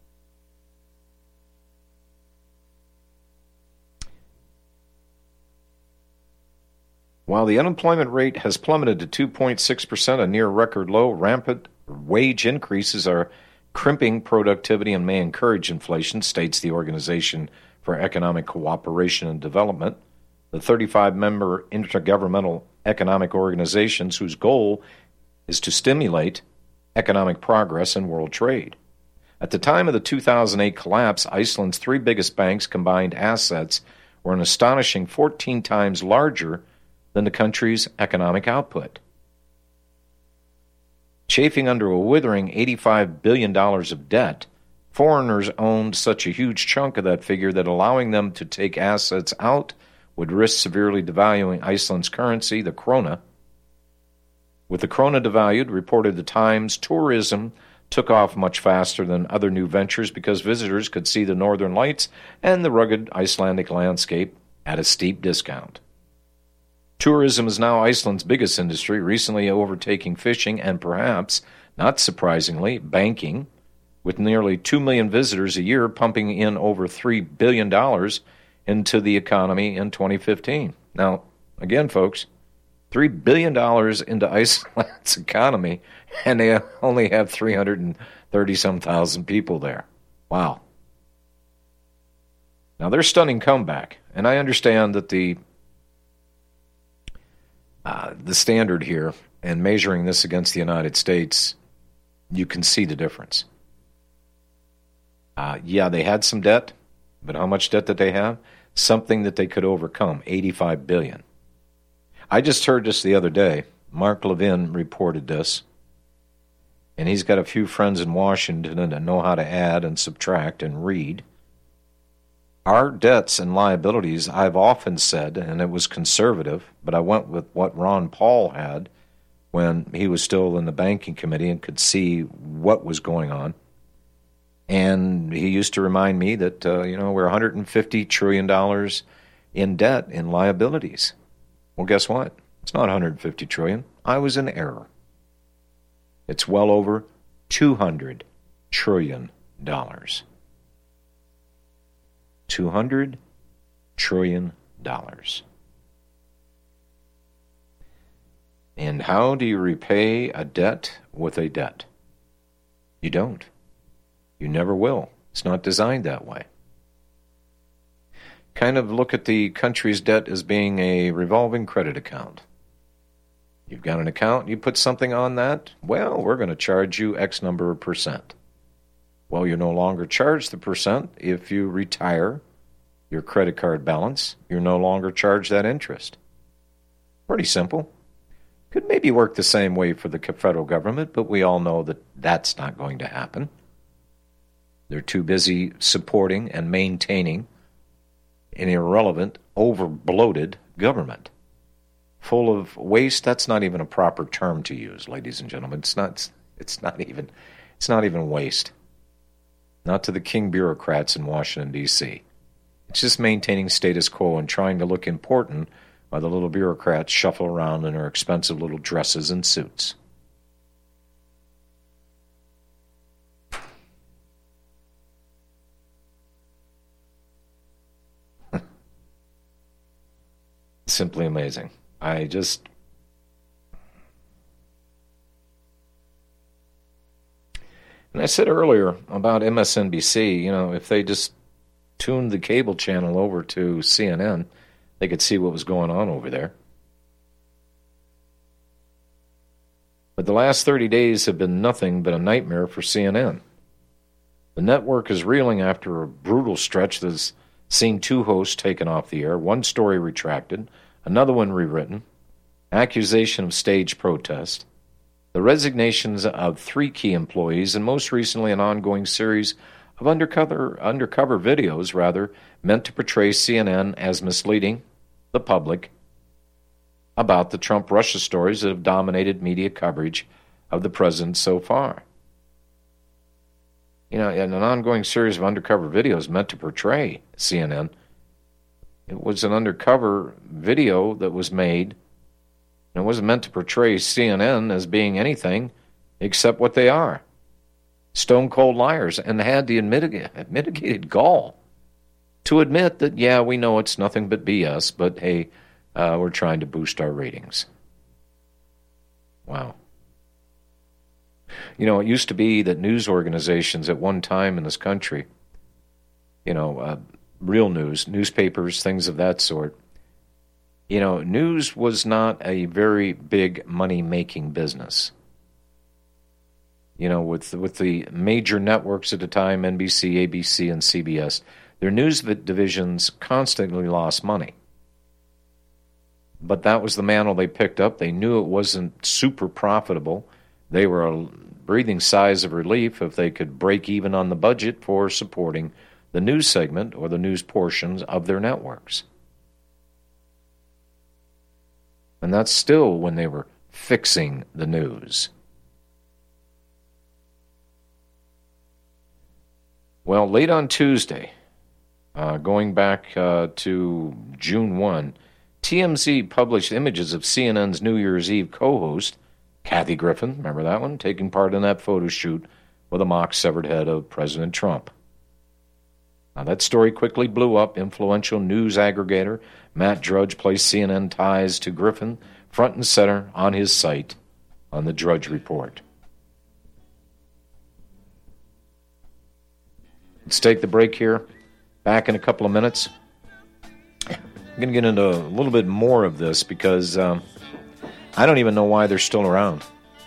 While the unemployment rate has plummeted to two point six percent, a near record low, rampant wage increases are crimping productivity and may encourage inflation, states the Organization for Economic Cooperation and Development, the thirty-five member intergovernmental economic organizations whose goal is to stimulate economic progress and world trade. At the time of the two thousand eight collapse, Iceland's three biggest banks' combined assets were an astonishing fourteen times larger than the country's economic output. Chafing under a withering eighty-five billion dollars of debt, Foreigners owned such a huge chunk of that figure that allowing them to take assets out would risk severely devaluing Iceland's currency, the krona. With the krona devalued, reported the Times, tourism took off much faster than other new ventures because visitors could see the northern lights and the rugged Icelandic landscape at a steep discount. Tourism is now Iceland's biggest industry, recently overtaking fishing and perhaps, not surprisingly, banking, with nearly two million visitors a year pumping in over three billion dollars into the economy in twenty fifteen. Now, again, folks, three billion dollars into Iceland's economy, and they only have three hundred thirty-some thousand people there. Wow. Now, they're stunning comeback, and I understand that the uh, the standard here, and measuring this against the United States, you can see the difference. Uh, yeah, they had some debt, but how much debt did they have? Something that they could overcome, eighty-five billion dollars. I just heard this the other day. Mark Levin reported this, and he's got a few friends in Washington that know how to add and subtract and read. Our debts and liabilities, I've often said, and it was conservative, but I went with what Ron Paul had when he was still in the banking committee and could see what was going on. And he used to remind me that, uh, you know, we're one hundred fifty trillion dollars in debt in liabilities. Well, guess what? It's not one hundred fifty trillion dollars. I was in error. It's well over two hundred trillion dollars. two hundred trillion dollars. And how do you repay a debt with a debt? You don't. You never will. It's not designed that way. Kind of look at the country's debt as being a revolving credit account. You've got an account, you put something on that, well, we're going to charge you X number of percent. Well, you're no longer charged the percent. If you retire your credit card balance, you're no longer charged that interest. Pretty simple. Could maybe work the same way for the federal government, but we all know that that's not going to happen. They're too busy supporting and maintaining an irrelevant, over-bloated government. Full of waste, that's not even a proper term to use, ladies and gentlemen. It's not it's not even it's not even waste. Not to the king bureaucrats in Washington, D C It's just maintaining status quo and trying to look important while the little bureaucrats shuffle around in their expensive little dresses and suits. Simply amazing. I just... And I said earlier about M S N B C, you know, if they just tuned the cable channel over to C N N, they could see what was going on over there. But the last thirty days have been nothing but a nightmare for C N N. The network is reeling after a brutal stretch that's seen two hosts taken off the air, one story retracted, another one rewritten, accusation of staged protest, the resignations of three key employees, and most recently an ongoing series of undercover undercover videos, rather, meant to portray C N N as misleading the public about the Trump-Russia stories that have dominated media coverage of the president so far. You know, in an ongoing series of undercover videos meant to portray C N N, it was an undercover video that was made, and it wasn't meant to portray C N N as being anything except what they are. Stone-cold liars, and had the mitigated gall to admit that, yeah, we know it's nothing but B S, but hey, uh, we're trying to boost our ratings. Wow. You know, it used to be that news organizations at one time in this country, you know, uh, real news, newspapers, things of that sort, you know, news was not a very big money-making business. You know, with with the major networks at the time, N B C, A B C, and C B S, their news divisions constantly lost money. But that was the mantle they picked up. They knew it wasn't super profitable. they were breathing sighs of relief if they could break even on the budget for supporting the news segment or the news portions of their networks. And that's still when they were fixing the news. Well, late on Tuesday, uh, going back uh, to June first, T M Z published images of C N N's New Year's Eve co-host, Kathy Griffin, remember that one, taking part in that photo shoot with a mock severed head of President Trump. Now, that story quickly blew up. Influential news aggregator Matt Drudge placed C N N ties to Griffin front and center on his site on the Drudge Report. Let's take the break here. Back in a couple of minutes. I'm going to get into a little bit more of this because um, I don't even know why they're still around.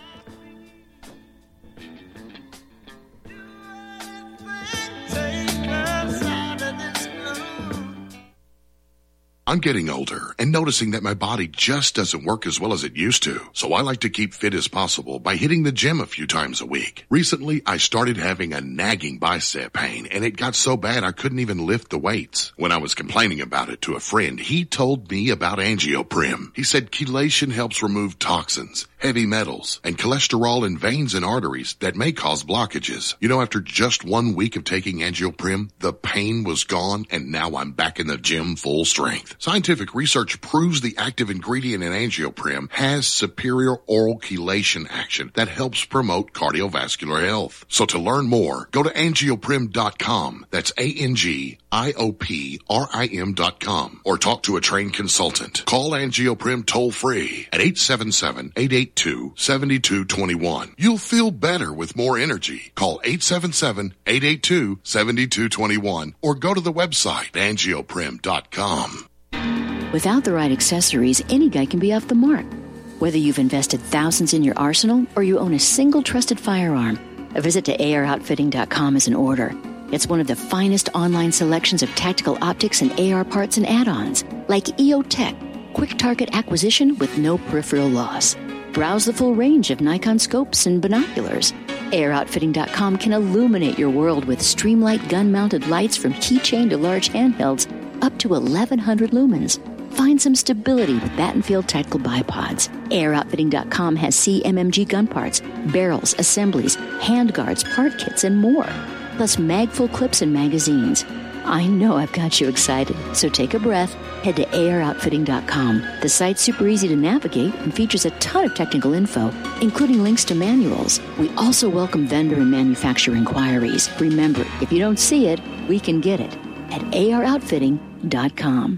I'm getting older and noticing that my body just doesn't work as well as it used to. So I like to keep fit as possible by hitting the gym a few times a week. Recently, I started having a nagging bicep pain and it got so bad I couldn't even lift the weights. When I was complaining about it to a friend, he told me about Angioprim. He said chelation helps remove toxins, heavy metals, and cholesterol in veins and arteries that may cause blockages. You know, after just one week of taking Angioprim, the pain was gone and now I'm back in the gym full strength. Scientific research proves the active ingredient in Angioprim has superior oral chelation action that helps promote cardiovascular health. So to learn more, go to angioprim dot com. That's A N G I O P R I M dot com. Or talk to a trained consultant. Call Angioprim toll free at eight seven seven, eight eight two, seven two two one. You'll feel better with more energy. Call eight seven seven, eight eight two, seven two two one or go to the website angioprim dot com. Without the right accessories, any guy can be off the mark. Whether you've invested thousands in your arsenal or you own a single trusted firearm, a visit to A R outfitting dot com is in order. It's one of the finest online selections of tactical optics and A R parts and add-ons, like E O Tech, quick target acquisition with no peripheral loss. Browse the full range of Nikon scopes and binoculars. A R outfitting dot com can illuminate your world with Streamlight gun-mounted lights from keychain to large handhelds up to eleven hundred lumens. Find some stability with Battenfield Tactical Bipods. A R outfitting dot com has C M M G gun parts, barrels, assemblies, handguards, part kits, and more. Plus mag-full clips and magazines. I know I've got you excited, so take a breath. Head to A R outfitting dot com. The site's super easy to navigate and features a ton of technical info, including links to manuals. We also welcome vendor and manufacturer inquiries. Remember, if you don't see it, we can get it at A R outfitting dot com.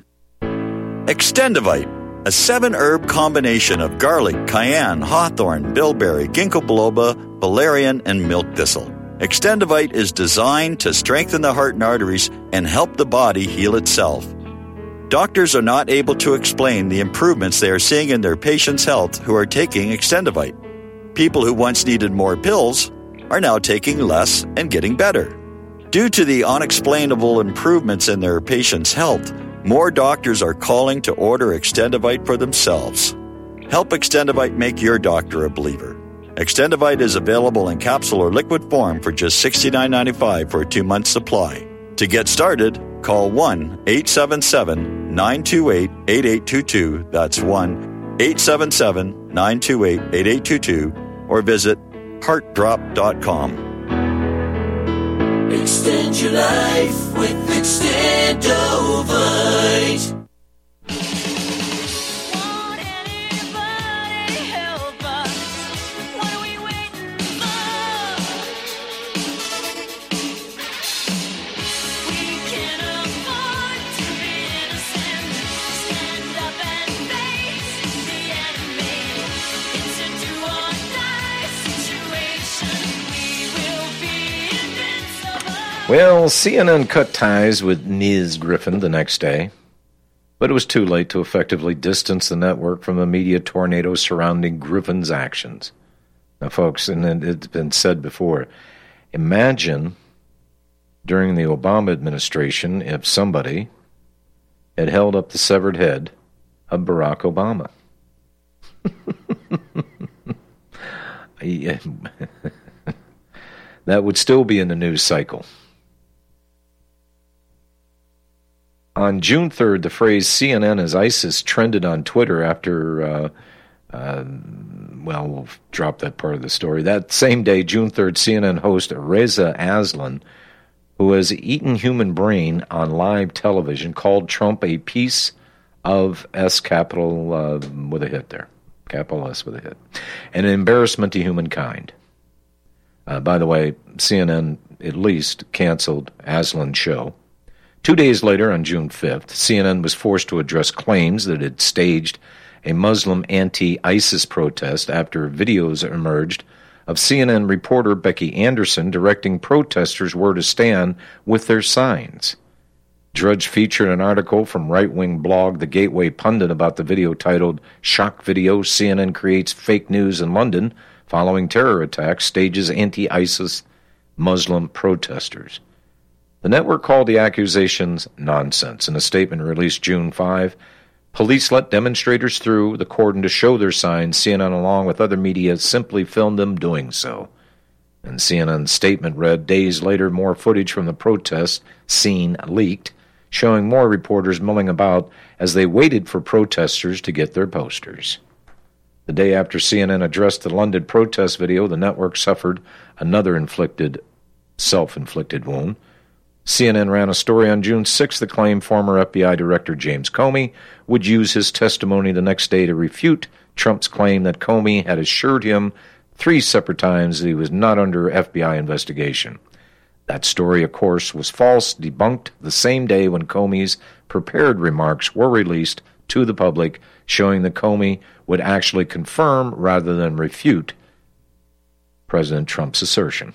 Extendivite, a seven-herb combination of garlic, cayenne, hawthorn, bilberry, ginkgo biloba, valerian, and milk thistle. Extendivite is designed to strengthen the heart and arteries and help the body heal itself. Doctors are not able to explain the improvements they are seeing in their patients' health who are taking Extendivite. People who once needed more pills are now taking less and getting better. Due to the unexplainable improvements in their patients' health, more doctors are calling to order Extendivite for themselves. Help Extendivite make your doctor a believer. Extendivite is available in capsule or liquid form for just sixty-nine ninety-five for a two-month supply. To get started, call one eight seven seven, nine two eight, eight eight two two. That's one eight seven seven, nine two eight, eight eight two two or visit heart drop dot com. Extend your life with Extendovite. Well, C N N cut ties with Miz Griffin the next day, but it was too late to effectively distance the network from the media tornado surrounding Griffin's actions. Now, folks, and it's been said before, imagine during the Obama administration if somebody had held up the severed head of Barack Obama. Yeah. That would still be in the news cycle. On June third, the phrase C N N is ISIS trended on Twitter after, uh, uh, well, we'll drop that part of the story. That same day, June third, C N N host Reza Aslan, who has eaten human brain on live television, called Trump a piece of S capital uh, with a hit there. Capital S with a hit. An embarrassment to humankind. Uh, by the way, C N N at least canceled Aslan's show. Two days later, on June fifth, C N N was forced to address claims that it staged a Muslim anti-ISIS protest after videos emerged of C N N reporter Becky Anderson directing protesters where to stand with their signs. Drudge featured an article from right-wing blog The Gateway Pundit about the video titled Shock Video, C N N Creates Fake News in London Following Terror Attacks, Stages Anti-ISIS Muslim Protesters. The network called the accusations nonsense. In a statement released June fifth, police let demonstrators through the cordon to show their signs. C N N, along with other media, simply filmed them doing so. And C N N's statement read, days later, more footage from the protest scene leaked, showing more reporters milling about as they waited for protesters to get their posters. The day after C N N addressed the London protest video, the network suffered another inflicted, self-inflicted wound. C N N ran a story on June sixth that claimed former F B I Director James Comey would use his testimony the next day to refute Trump's claim that Comey had assured him three separate times that he was not under F B I investigation. That story, of course, was false, debunked the same day when Comey's prepared remarks were released to the public, showing that Comey would actually confirm rather than refute President Trump's assertion.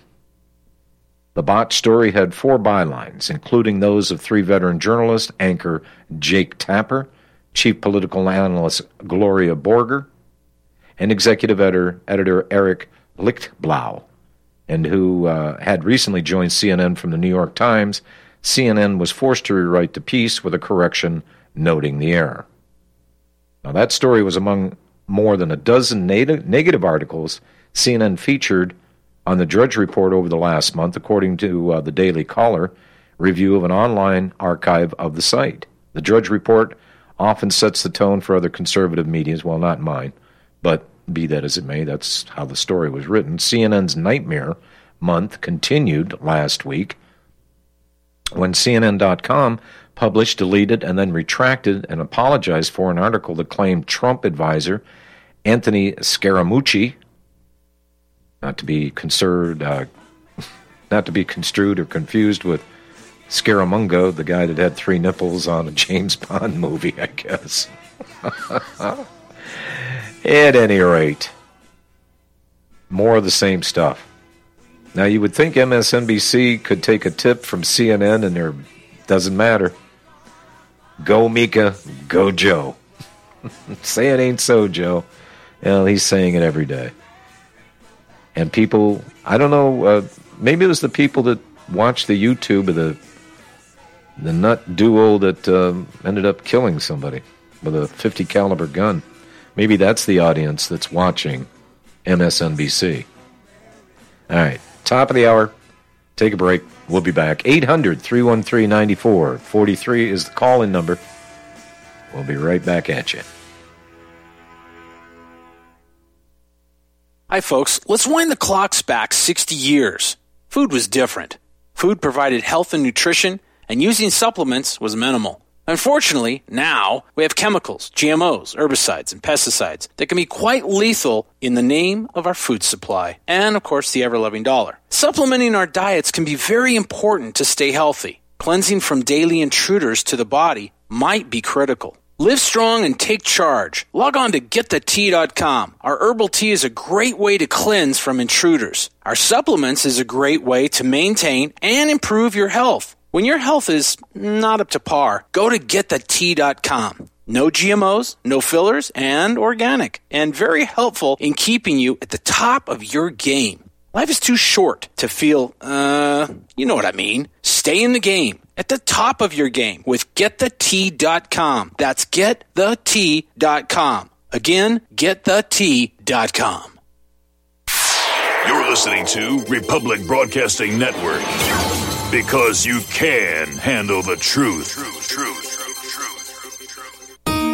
The botched story had four bylines, including those of three veteran journalists, anchor Jake Tapper, chief political analyst Gloria Borger, and executive editor, editor Eric Lichtblau, and who uh, had recently joined C N N from the New York Times. C N N was forced to rewrite the piece with a correction noting the error. Now, that story was among more than a dozen neg- negative articles C N N featured on the Drudge Report over the last month, according to uh, the Daily Caller review of an online archive of the site. The Drudge Report often sets the tone for other conservative medias, well, not mine, but be that as it may, that's how the story was written. C N N's Nightmare Month continued last week when C N N dot com published, deleted, and then retracted and apologized for an article that claimed Trump advisor Anthony Scaramucci, not to be construed, uh, not to be construed or confused with Scaramanga, the guy that had three nipples on a James Bond movie, I guess. At any rate, more of the same stuff. Now, you would think M S N B C could take a tip from C N N, and there doesn't matter. Go Mika, go Joe. Say it ain't so, Joe. Well, he's saying it every day. And people, I don't know, uh, maybe it was the people that watched the YouTube of the the nut duo that um, ended up killing somebody with a fifty caliber gun. Maybe that's the audience that's watching M S N B C. All right, top of the hour. Take a break. We'll be back. eight hundred, three one three, nine four four three is the call-in number. We'll be right back at you. Hi, folks. Let's wind the clocks back sixty years. Food was different. Food provided health and nutrition, and using supplements was minimal. Unfortunately, now we have chemicals, G M Os, herbicides, and pesticides that can be quite lethal in the name of our food supply and, of course, the ever-loving dollar. Supplementing our diets can be very important to stay healthy. Cleansing from daily intruders to the body might be critical. Live strong and take charge. Log on to get the tea dot com. Our herbal tea is a great way to cleanse from intruders. Our supplements is a great way to maintain and improve your health. When your health is not up to par, go to get the tea dot com. No G M Os, no fillers, and organic. And very helpful in keeping you at the top of your game. Life is too short to feel, uh, you know what I mean. Stay in the game, at the top of your game with get the tea dot com. That's get the tea dot com. Again, get the tea dot com. listening to Republic Broadcasting Network. Because you can handle the truth. Truth, truth.